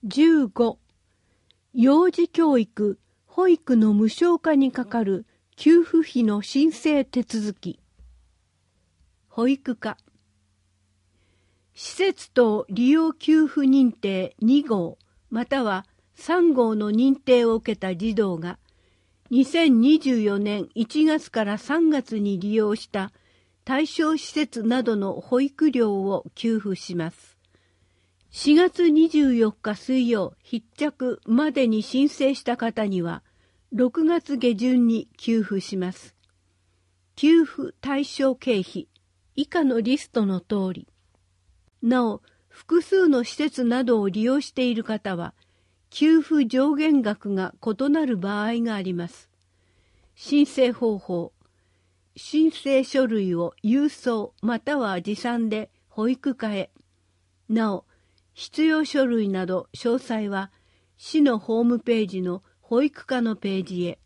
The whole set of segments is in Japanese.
15、幼児教育・保育の無償化にかかる給付費の申請手続き。保育課。施設等利用給付認定2号または3号の認定を受けた児童が2024年1月から3月に利用した対象施設などの保育料を給付します。4月24日水曜必着までに申請した方には6月下旬に給付します。給付対象経費以下のリストの通り。なお、複数の施設などを利用している方は、給付上限額が異なる場合があります。申請方法。申請書類を郵送または持参で保育課へ。なお、必要書類など詳細は、市のホームページの保育課のページへ。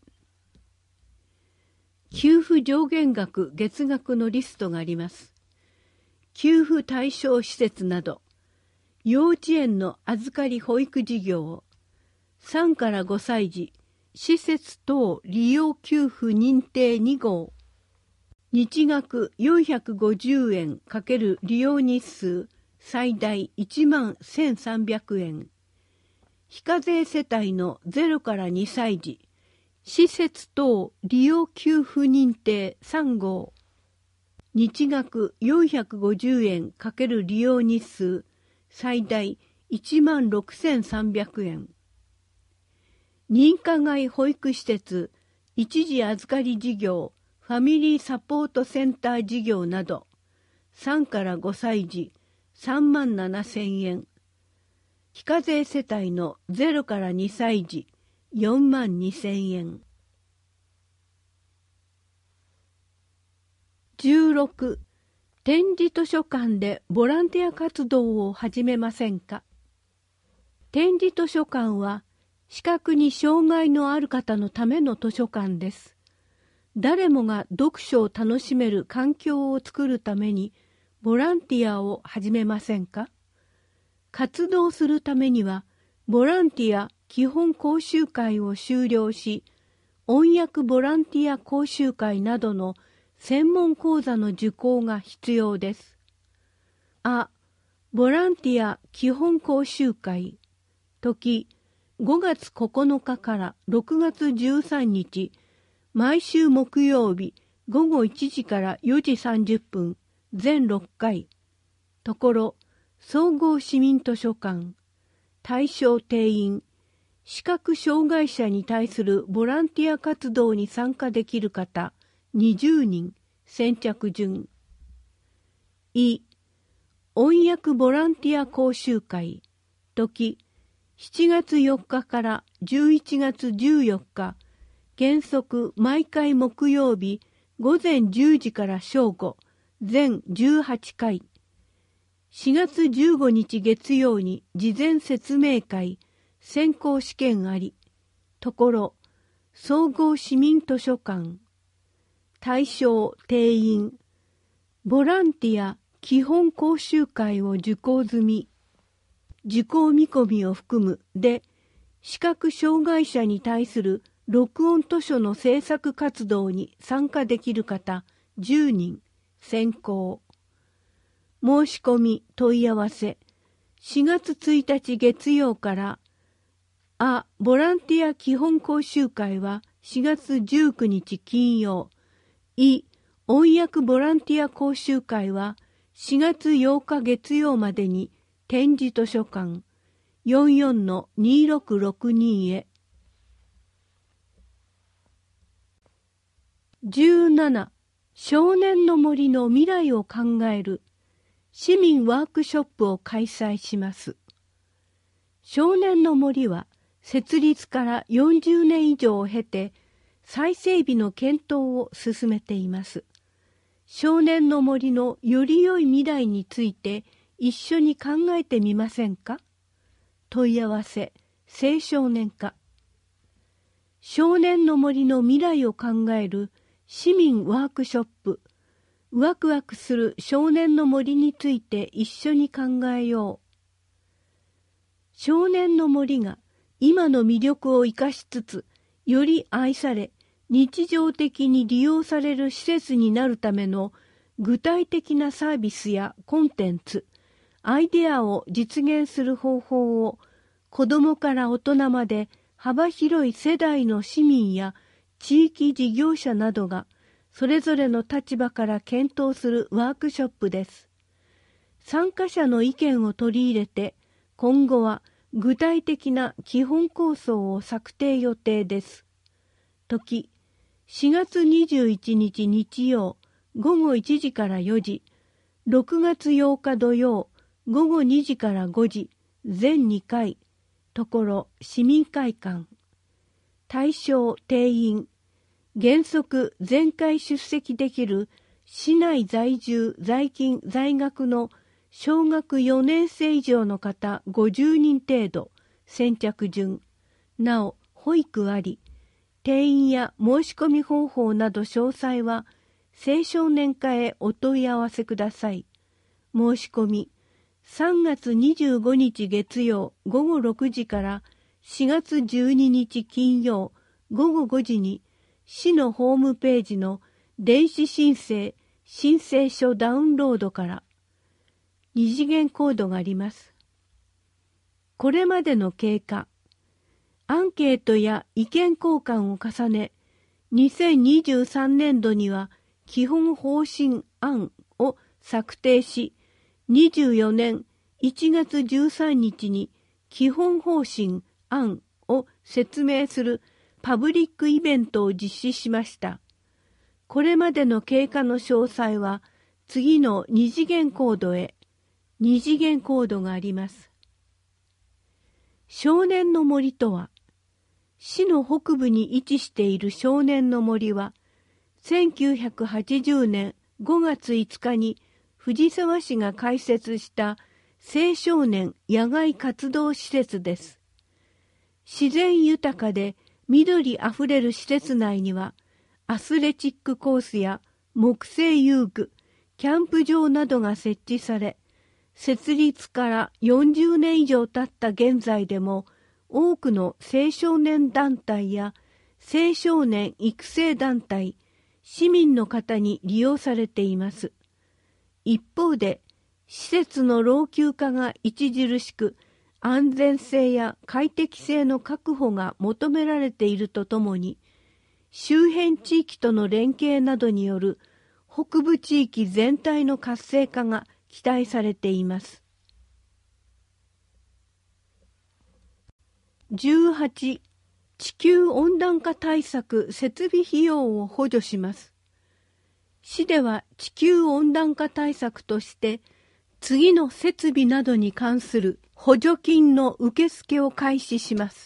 給付上限額月額のリストがあります。給付対象施設など、幼稚園の預かり保育事業、3から5歳児、施設等利用給付認定2号、日額450円×利用日数最大11,300円、非課税世帯の0から2歳児、施設等利用給付認定3号、日額450円×利用日数最大16,300円。認可外保育施設、一時預かり事業、ファミリーサポートセンター事業など、3から5歳児、37,000円。非課税世帯の0から2歳児、42,000円。16、展示図書館でボランティア活動を始めませんか。展示図書館は視覚に障害のある方のための図書館です。誰もが読書を楽しめる環境を作るためにボランティアを始めませんか。活動するためにはボランティア基本講習会を修了し、音訳ボランティア講習会などの専門講座の受講が必要です。ボランティア基本講習会。時、5月9日から6月13日、毎週木曜日午後1時から4時30分、全6回。ところ、総合市民図書館。対象定員。視覚障害者に対するボランティア活動に参加できる方、20人、先着順。音訳ボランティア講習会。時、7月4日から11月14日、原則毎回木曜日午前10時から正午、全18回。4月15日月曜に事前説明会、選考試験あり。ところ、総合市民図書館。対象定員。ボランティア基本講習会を受講済み。受講見込みを含むで、視覚障害者に対する録音図書の制作活動に参加できる方10人、選考。申し込み問い合わせ。4月1日月曜から、ボランティア基本講習会は4月19日金曜。音訳ボランティア講習会は4月8日月曜までに展示図書館 44-2662 へ。17、少年の森の未来を考える市民ワークショップを開催します。少年の森は設立から40年以上を経て再整備の検討を進めています。少年の森のより良い未来について一緒に考えてみませんか。問い合わせ、青少年課。少年の森の未来を考える市民ワークショップ。ワクワクする少年の森について一緒に考えよう。 少年の森が今の魅力を生かしつつ、より愛され、日常的に利用される施設になるための具体的なサービスやコンテンツ、アイデアを実現する方法を、子どもから大人まで幅広い世代の市民や地域事業者などがそれぞれの立場から検討するワークショップです。参加者の意見を取り入れて、今後は具体的な基本構想を策定予定です。時、4月21日日曜午後1時から4時、6月8日土曜午後2時から5時、全2回、ところ市民会館。対象定員、原則全会出席できる市内在住在勤在学の小学4年生以上の方50人程度、先着順。なお保育あり。定員や申し込み方法など詳細は青少年課へお問い合わせください。申し込み3月25日月曜午後6時から4月12日金曜午後5時に市のホームページの電子申請書ダウンロードから二次元コードがあります。これまでの経過、アンケートや意見交換を重ね、2023年度には基本方針案を策定し、24年1月13日に基本方針案を説明するパブリックイベントを実施しました。これまでの経過の詳細は次の二次元コードへ、二次元コードがあります。少年の森とは、市の北部に位置している少年の森は、1980年5月5日に藤沢市が開設した青少年野外活動施設です。自然豊かで緑あふれる施設内には、アスレチックコースや木製遊具、キャンプ場などが設置され、設立から40年以上経った現在でも、多くの青少年団体や青少年育成団体、市民の方に利用されています。一方で、施設の老朽化が著しく、安全性や快適性の確保が求められているとともに、周辺地域との連携などによる北部地域全体の活性化が期待されています。18. 地球温暖化対策設備費用を補助します。市では地球温暖化対策として次の設備などに関する補助金の受付を開始します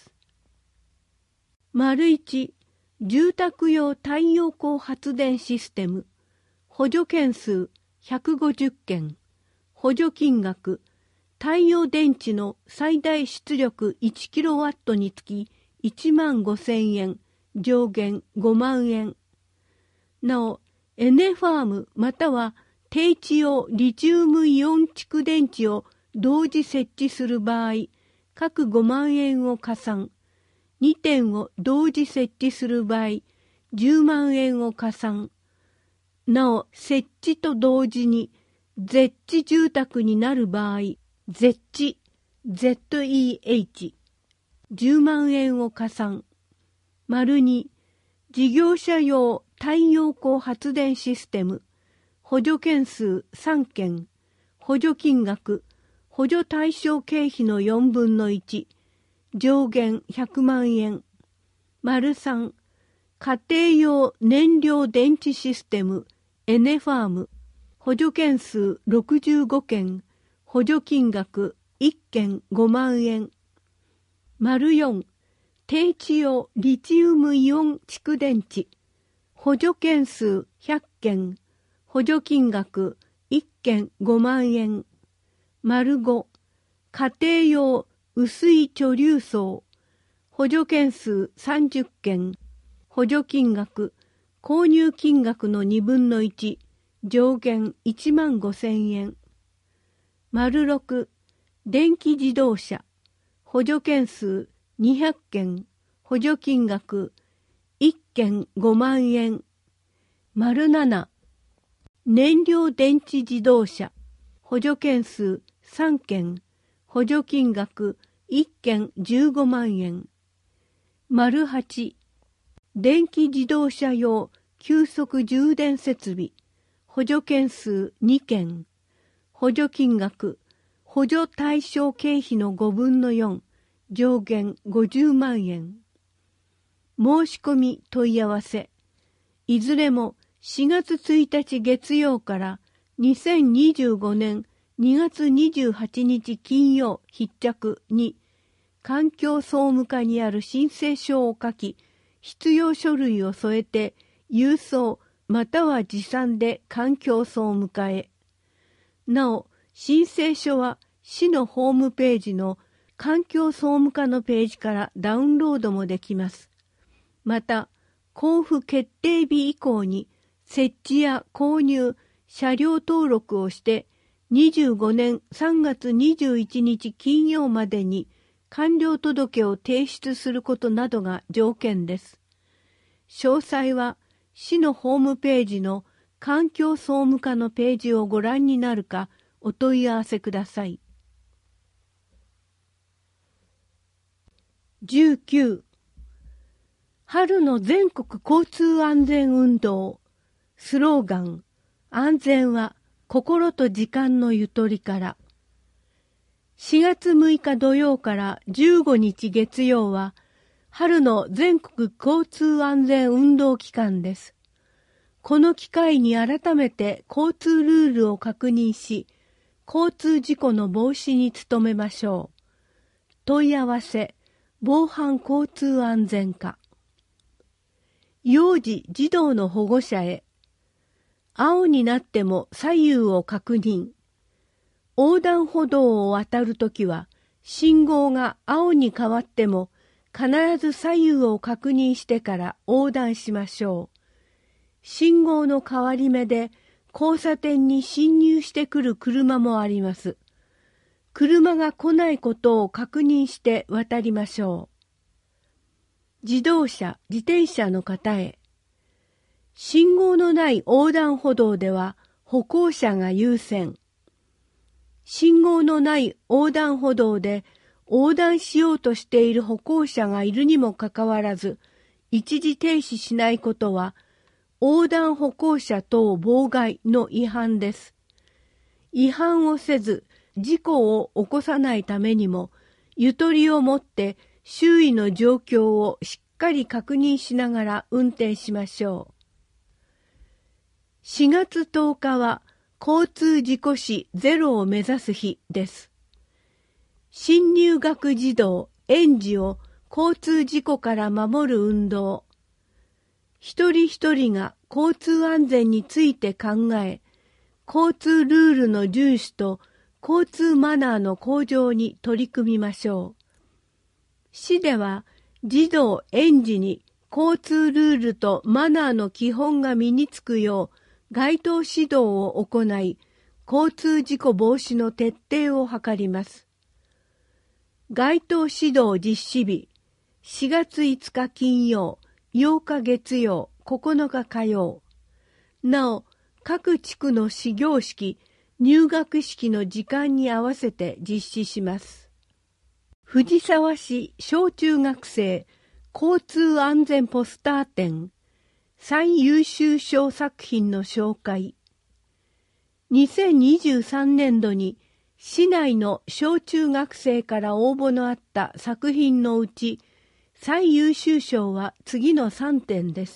。1. 住宅用太陽光発電システム補助件数150件補助金額太陽電池の最大出力 1kW につき15,000円、上限5万円。なお、エネファームまたは低地用リチウムイオン蓄電池を同時設置する場合、各5万円を加算。2点を同時設置する場合、10万円を加算。なお、設置と同時に、絶地住宅になる場合、絶地、ZEH、10万円を加算。2、事業者用太陽光発電システム、補助件数3件、補助金額、補助対象経費の4分の1、上限100万円。3、家庭用燃料電池システム、エネファーム、補助件数65件、補助金額1件5万円。4、低地用リチウムイオン蓄電池、補助件数100件、補助金額1件5万円。5、家庭用薄い貯留層、補助件数30件、補助金額、購入金額の2分の1、上限15,000円。6、電気自動車、 補助件数200件、補助金額1件5万円。7、燃料電池自動車、補助件数3件、補助金額1件15万円。8、電気自動車用急速充電設備、補助件数2件、補助金額、補助対象経費の5分の4、上限50万円。申し込み問い合わせ。いずれも4月1日月曜から2025年2月28日金曜必着に、環境総務課にある申請書を書き、必要書類を添えて郵送または持参で環境総務課へ。なお、申請書は市のホームページの環境総務課のページからダウンロードもできます。また、交付決定日以降に設置や購入、車両登録をして25年3月21日金曜までに完了届を提出することなどが条件です。詳細は市のホームページの環境総務課のページをご覧になるかお問い合わせください。19、春の全国交通安全運動。スローガン、安全は心と時間のゆとりから。4月6日土曜から15日月曜は、春の全国交通安全運動期間です。この機会に改めて交通ルールを確認し、交通事故の防止に努めましょう。問い合わせ、防犯交通安全課。幼児・児童の保護者へ。青になっても左右を確認。横断歩道を渡るときは、信号が青に変わっても、必ず左右を確認してから横断しましょう。信号の変わり目で交差点に進入してくる車もあります。車が来ないことを確認して渡りましょう。自動車・自転車の方へ。信号のない横断歩道では歩行者が優先。信号のない横断歩道で横断しようとしている歩行者がいるにもかかわらず、一時停止しないことは、横断歩行者等妨害の違反です。違反をせず、事故を起こさないためにも、ゆとりを持って周囲の状況をしっかり確認しながら運転しましょう。4月10日は交通事故死ゼロを目指す日です。新入学児童・園児を交通事故から守る運動。一人一人が交通安全について考え、交通ルールの遵守と交通マナーの向上に取り組みましょう。市では児童・園児に交通ルールとマナーの基本が身につくよう街頭指導を行い、交通事故防止の徹底を図ります。街頭指導実施日、4月5日金曜、8日月曜、9日火曜。なお、各地区の始業式、入学式の時間に合わせて実施します。藤沢市小中学生交通安全ポスター展、最優秀賞作品の紹介。2023年度に市内の小中学生から応募のあった作品のうち、最優秀賞は次の3点です。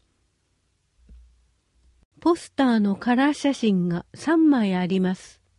ポスターのカラー写真が3枚あります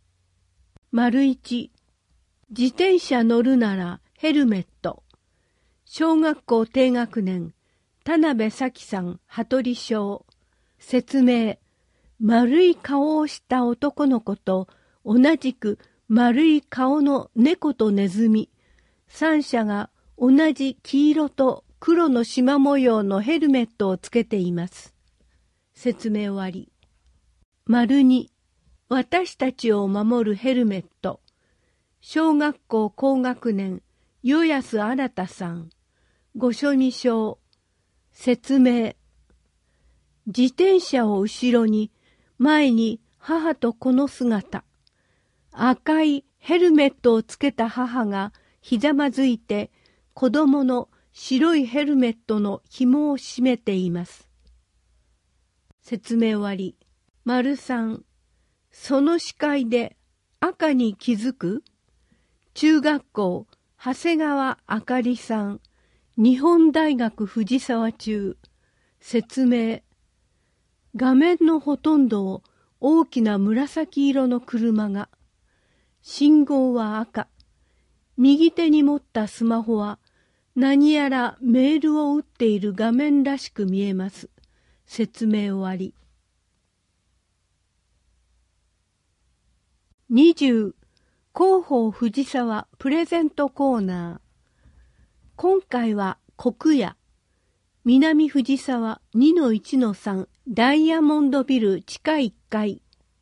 。1、自転車乗るならヘルメット。小学校低学年、田辺咲さん、羽鳥小。説明、丸い顔をした男の子と同じく丸い顔の猫とネズミ、3者が同じ黄色と黒の縞模様のヘルメットをつけています。説明終わり。2、私たちを守るヘルメット。小学校高学年、 与安新さん、御所見証。説明。自転車を後ろに、前に母と子の姿。赤いヘルメットをつけた母がひざまずいて、子供の白いヘルメットの紐を締めています。説明終わり。3、その視界で赤に気づく？中学校、長谷川あかりさん、日本大学藤沢中。説明。画面のほとんどを大きな紫色の車が。信号は赤。右手に持ったスマホは何やらメールを打っている画面らしく見えます。説明終わり。20、広報藤沢プレゼントコーナー。今回は国屋、南藤沢 2-1-3 ダイヤモンドビル地下1階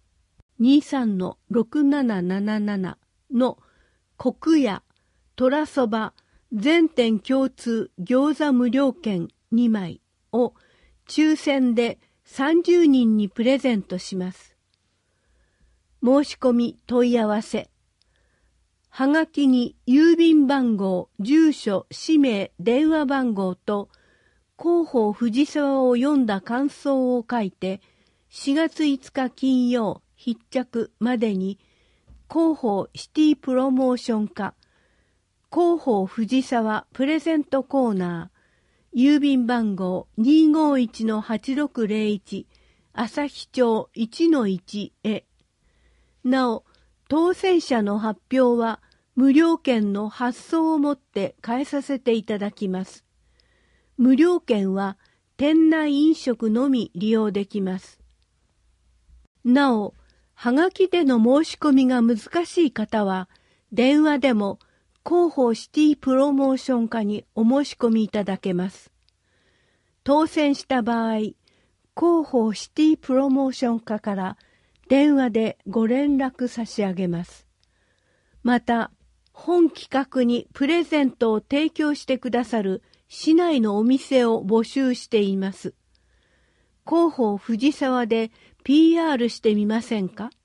23-6777 の国屋虎そば全店共通餃子無料券2枚を抽選で30人にプレゼントします。申し込み問い合わせ。はがきに郵便番号、住所、氏名、電話番号と広報藤沢を読んだ感想を書いて4月5日金曜必着までに広報シティプロモーション課広報藤沢プレゼントコーナー郵便番号 251-8601 旭町 1-1 へ。なお、当選者の発表は無料券の発送をもって返させていただきます。無料券は店内飲食のみ利用できます。なお、はがきでの申し込みが難しい方は、電話でも広報シティプロモーション課にお申し込みいただけます。当選した場合、広報シティプロモーション課から電話でご連絡差し上げます。また、本企画にプレゼントを提供してくださる市内のお店を募集しています。広報藤沢で PR してみませんか？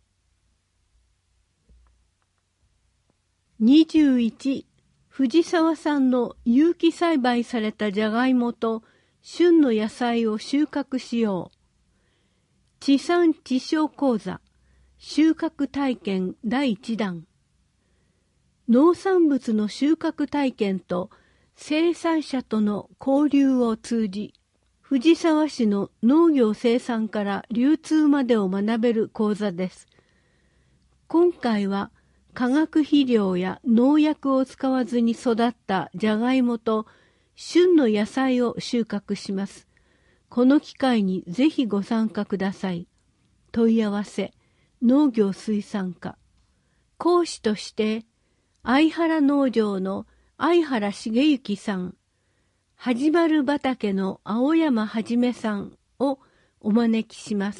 21、藤沢産の有機栽培されたじゃがいもと旬の野菜を収穫しよう。地産地消講座収穫体験第1弾。農産物の収穫体験と生産者との交流を通じ、藤沢市の農業生産から流通までを学べる講座です。今回は化学肥料や農薬を使わずに育ったじゃがいもと旬の野菜を収穫します。この機会にぜひご参加ください。問い合わせ、農業水産課。講師として、相原農場の相原茂之さん、はじまる畑の青山はじめさんをお招きします。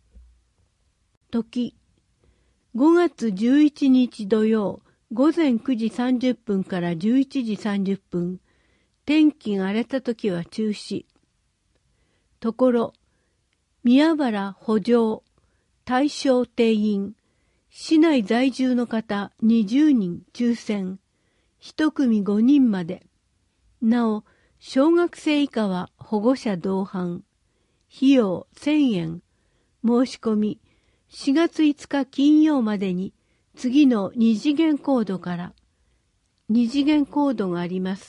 時、5月11日土曜午前9時30分から11時30分、天気が荒れた時は中止。ところ、宮原補助、対象定員、市内在住の方20人抽選、1組5人まで。なお、小学生以下は保護者同伴。費用1000円。申し込み、4月5日金曜までに次の2次元コードから。2次元コードがあります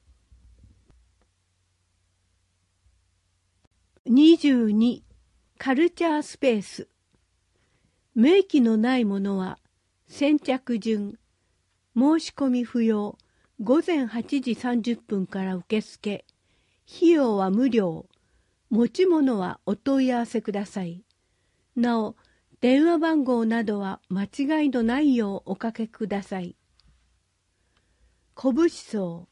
。22、カルチャースペース。明記のないものは先着順。申し込み不要。午前8時30分から受付。費用は無料。持ち物はお問い合わせください。なお、電話番号などは間違いのないようおかけください。小武士荘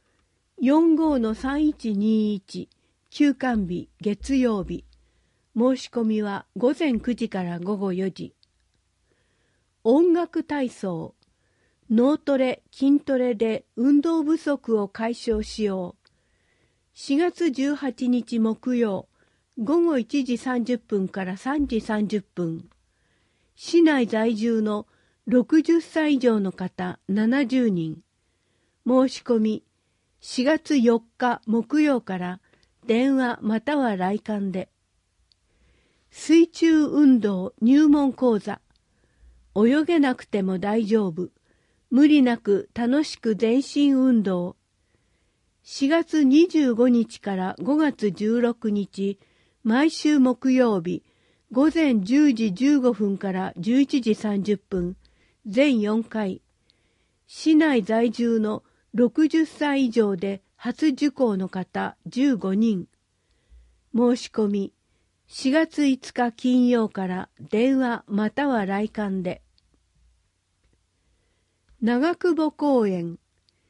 45-3121 休館日月曜日。申し込みは午前9時から午後4時。音楽体操脳トレ、筋トレで運動不足を解消しよう。4月18日木曜、午後1時30分から3時30分。市内在住の60歳以上の方70人。申し込み、4月4日木曜から電話または来館で。水中運動入門講座。泳げなくても大丈夫。無理なく楽しく全身運動。4月25日から5月16日、毎週木曜日、午前10時15分から11時30分、全4回。市内在住の60歳以上で初受講の方15人。申し込み、4月5日金曜から電話または来館で。長久保公園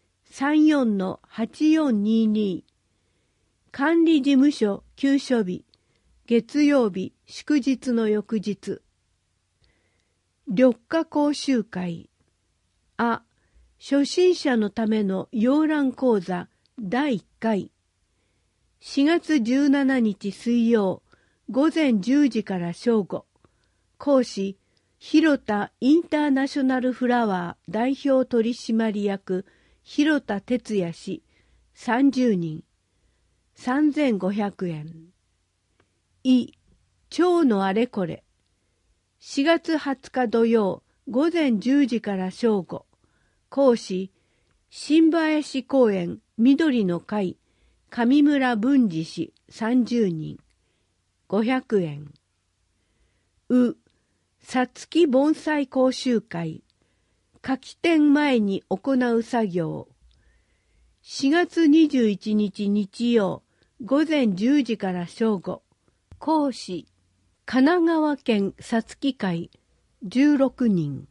34-8422 管理事務所休所日月曜日祝日の翌日。緑化講習会初心者のための洋覧講座第1回。4月17日水曜午前10時から正午。講師広田インターナショナルフラワー代表取締役広田哲也氏30人。3500円。腸のあれこれ。4月20日土曜午前10時から正午。講師新林公園緑の会上村文治氏30人。500円。さつき盆栽講習会。夏季展前に行う作業。4月21日日曜、午前10時から正午。講師、神奈川県さつき会16人。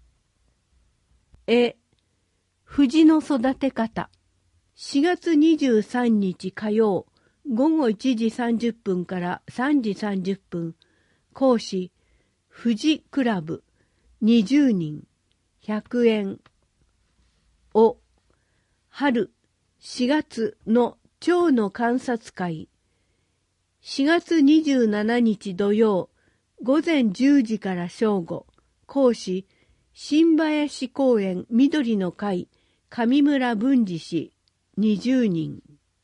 藤の育て方。4月23日火曜、午後1時30分から3時30分。講師、富士クラブ20人100円。春4月の蝶の観察会。4月27日土曜午前10時から正午。講師新林公園緑の会上村文治氏20人。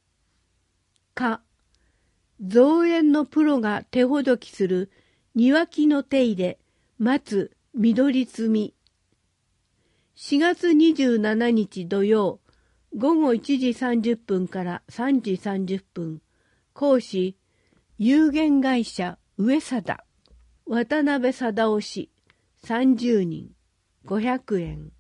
造園のプロが手ほどきする庭木の手入れ、松、緑摘み。4月27日土曜、午後1時30分から3時30分。講師、有限会社上貞、渡辺貞夫氏、30人、500円。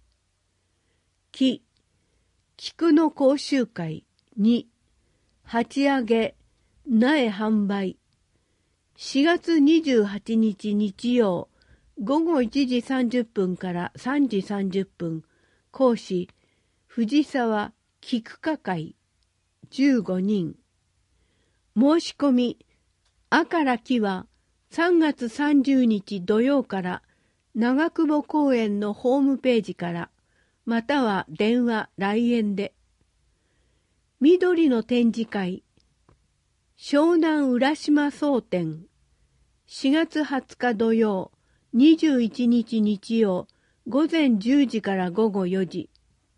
菊の講習会2、鉢上げ、苗販売。4月28日日曜、午後1時30分から3時30分。講師、藤沢菊花会15人。申し込み、あからきは3月30日土曜から長久保公園のホームページから、または電話来園で。緑の展示会、湘南浦島総展。4月20日土曜、21日日曜、午前10時から午後4時。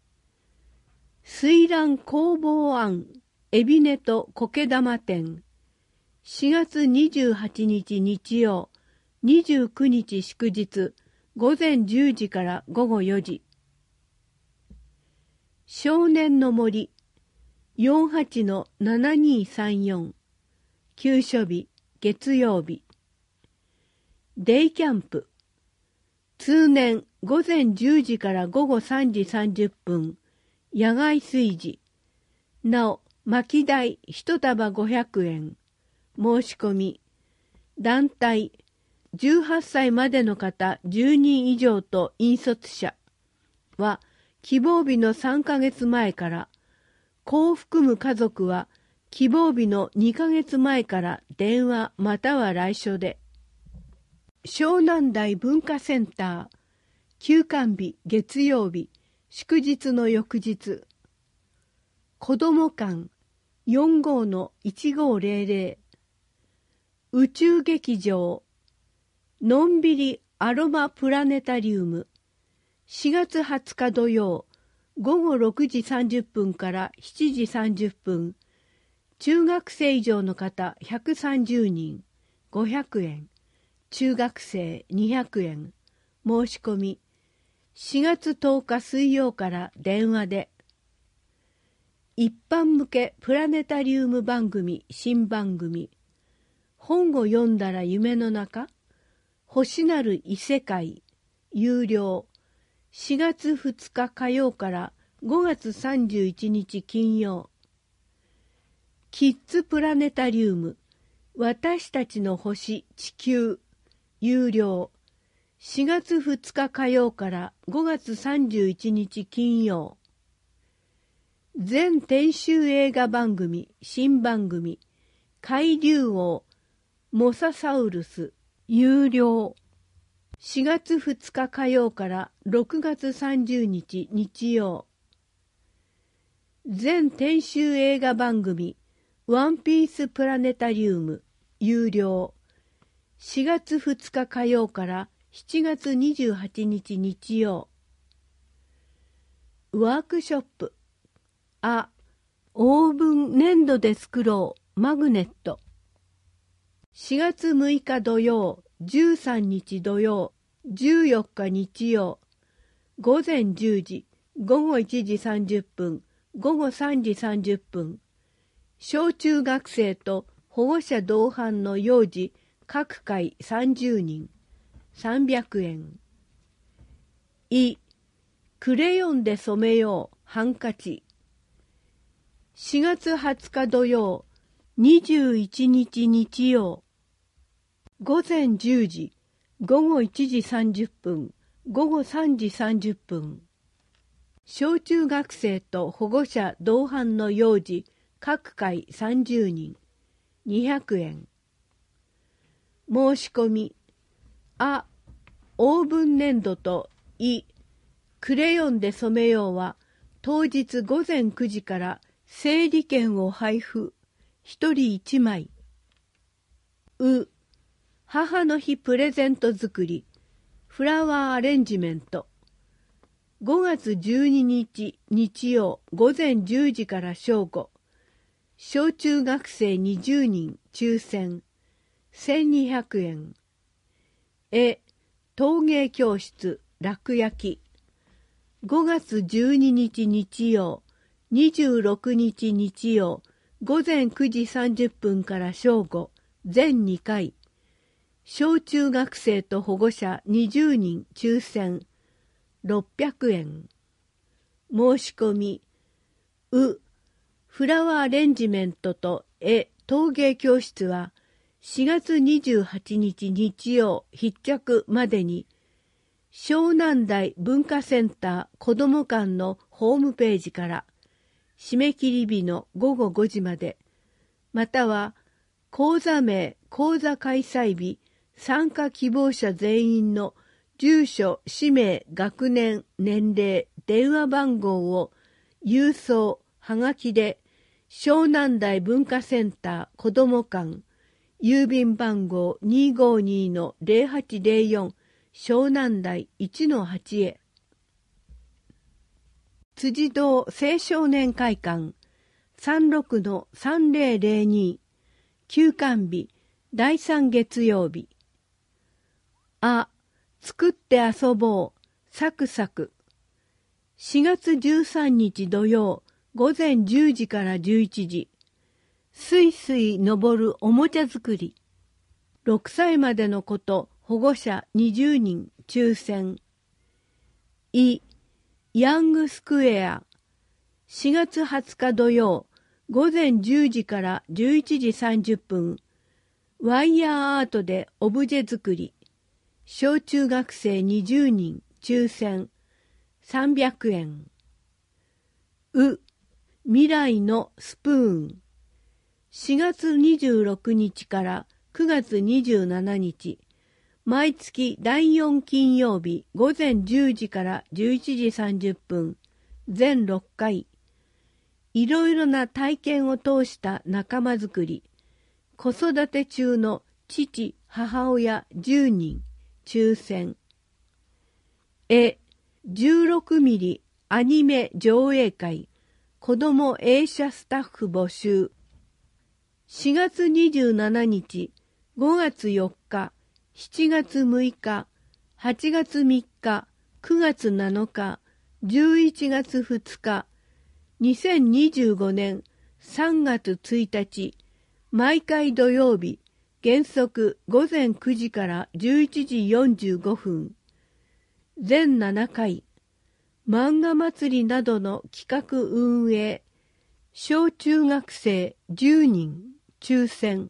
水蘭工房庵、海老根と苔玉展。4月28日日曜、29日祝日、午前10時から午後4時。少年の森、48-7234。休所日、月曜日。デイキャンプ。通年午前10時から午後3時30分。野外炊事。なお、薪代1束500円。申し込み。団体、18歳までの方10人以上と引率者は、希望日の3ヶ月前から、子を含む家族は、希望日の2ヶ月前から電話または来所で。湘南台文化センター、休館日月曜日、 祝日の翌日。子ども館 45-1500。宇宙劇場。のんびりアロマプラネタリウム。4月20日土曜、午後6時30分から7時30分。中学生以上の方130人、500円。中学生200円。申し込み。4月10日水曜から電話で。一般向けプラネタリウム番組、新番組。本を読んだら夢の中、星なる異世界、有料。4月2日火曜から5月31日金曜。キッズプラネタリウム、私たちの星、地球、有料。4月2日火曜から5月31日金曜。全編集映画番組、新番組、海竜王、モササウルス、有料。4月2日火曜から6月30日日曜。全編集映画番組、ワンピースプラネタリウム、有料。4月2日火曜から7月28日日曜。ワークショップ。オーブン粘土で作ろうマグネット。4月6日土曜、13日土曜、14日日曜。午前10時、午後1時30分、午後3時30分。小中学生と保護者同伴の幼児各回30人。300円。クレヨンで染めようハンカチ。4月20日土曜、21日日曜。午前10時、午後1時30分、午後3時30分。小中学生と保護者同伴の幼児各回30人。200円。申し込み。オーブン粘土とクレヨンで染めようは当日午前9時から整理券を配布。1人1枚。母の日プレゼント作り。フラワーアレンジメント。5月12日日曜午前10時から正午。小中学生20人抽選。1200円。陶芸教室楽焼き。5月12日日曜、26日日曜、午前9時30分から正午、全2回。小中学生と保護者20人抽選。600円。申し込み。フラワーアレンジメントと陶芸教室は4月28日日曜必着までに湘南台文化センター子ども館のホームページから締め切り日の午後5時まで、または講座名、講座開催日、参加希望者全員の住所、氏名、学年、年齢、電話番号を郵送、はがきで湘南台文化センター子ども館郵便番号 252-0804 湘南台 1-8 へ。辻堂青少年会館 36-3002 休館日第3月曜日。作って遊ぼうサクサク。4月13日土曜午前10時から11時。すいすい登るおもちゃ作り。6歳までの子と保護者20人抽選。ヤングスクエア。4月20日土曜午前10時から11時30分。ワイヤーアートでオブジェ作り。小中学生20人抽選。300円。未来のスプーン。4月26日から9月27日、 毎月第4金曜日午前10時から11時30分、全6回。いろいろな体験を通した仲間づくり。子育て中の父、母親10人、抽選。16ミリアニメ上映会、子ども映写スタッフ募集。4月27日、5月4日、7月6日、8月3日、9月7日、11月2日、2025年3月1日、毎回土曜日、原則午前9時から11時45分。全7回、漫画祭りなどの企画運営、小中学生10人、抽選。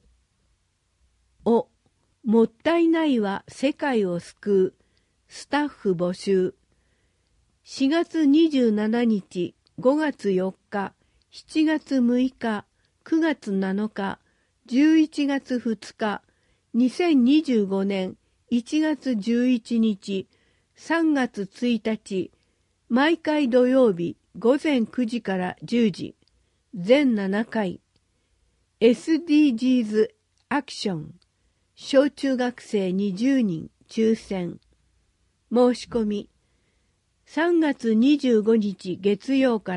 もったいないは世界を救う、スタッフ募集。4月27日、5月4日、7月6日、9月7日、11月2日、2025年1月11日、3月1日、毎回土曜日午前9時から10時、全7回、SDGs アクション、小中学生20人抽選。申し込み、3月25日月曜から、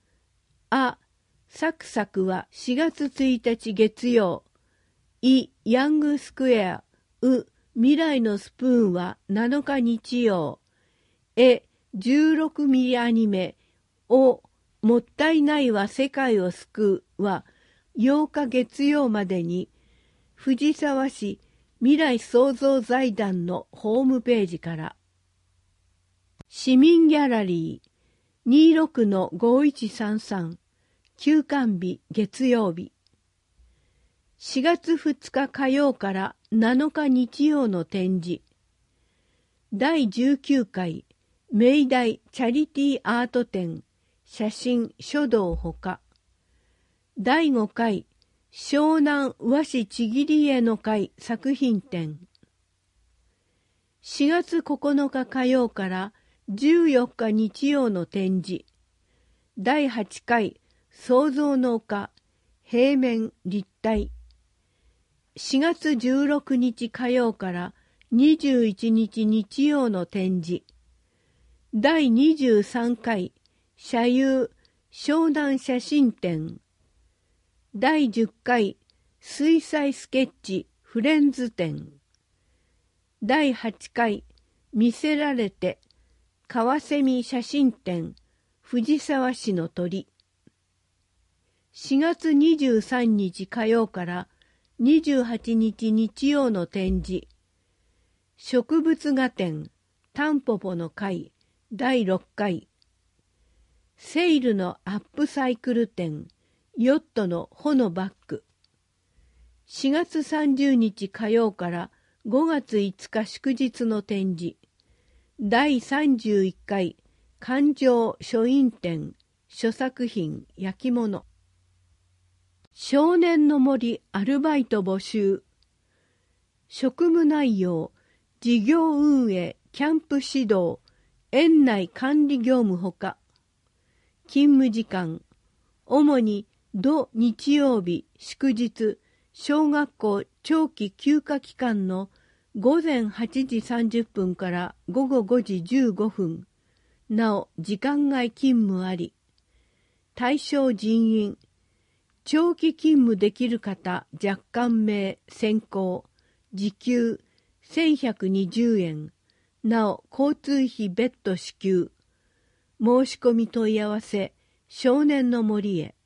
サクサクは4月1日月曜、ヤングスクエア、未来のスプーンは7日日曜、16ミリアニメ、もったいないは世界を救うは8日月曜までに、藤沢市未来創造財団のホームページから。市民ギャラリー 26-5133 休館日月曜日。4月2日火曜から7日日曜の展示。第19回明大チャリティーアート展写真書道ほか。第5回湘南和紙ちぎり絵の会作品展。4月9日火曜から14日日曜の展示。第8回創造の丘平面立体。4月16日火曜から21日日曜の展示。第23回写遊湘南写真展。第10回水彩スケッチフレンズ展。第8回見せられてカワセミ写真展藤沢市の鳥。4月23日火曜から28日日曜の展示。植物画展タンポポの会第6回。セイルのアップサイクル展ヨットの帆のバッグ。4月30日火曜から5月5日祝日の展示。第31回環状書院展書作品焼き物。少年の森アルバイト募集。職務内容、事業運営、キャンプ指導、園内管理業務ほか。勤務時間、主に土日曜日、祝日、小学校長期休暇期間の午前8時30分から午後5時15分。なお、時間外勤務あり。対象人員、長期勤務できる方若干名先行、時給1120円。なお、交通費別途支給。申し込み問い合わせ、少年の森へ。